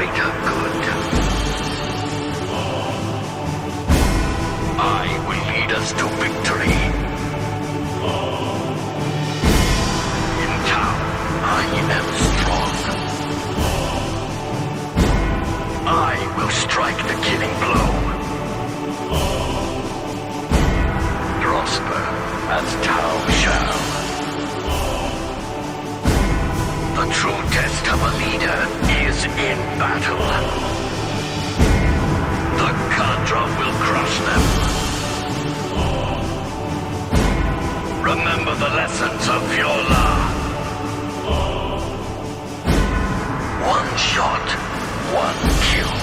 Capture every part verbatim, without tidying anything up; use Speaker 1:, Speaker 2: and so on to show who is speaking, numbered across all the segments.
Speaker 1: greater good. I will lead us to victory. In town, I am strong. I will strike the killing blow. Prosper as Tao shall. The true test of a leader is in battle. The Cadra will crush them. Remember the lessons of Viola. One shot, one kill.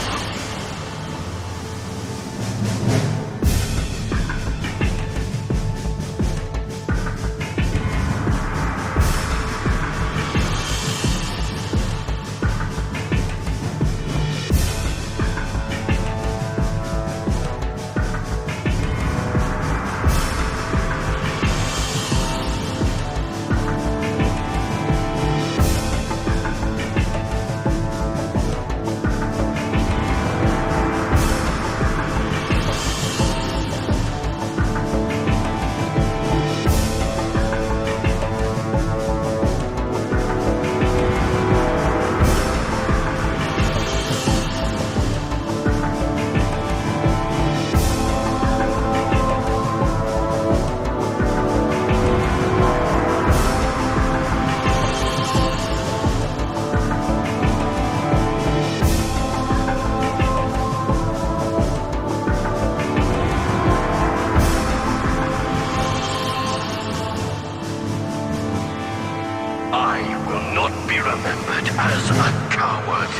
Speaker 1: I will not be remembered as a coward.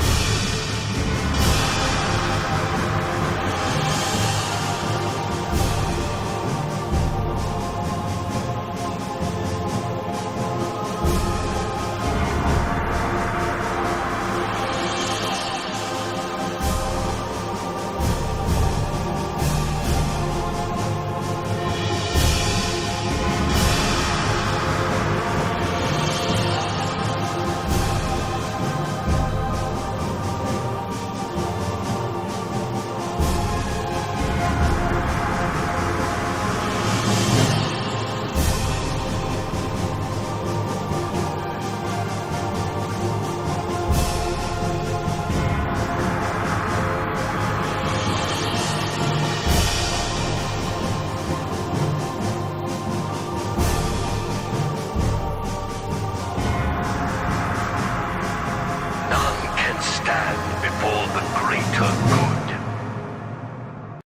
Speaker 1: Stand before the greater good.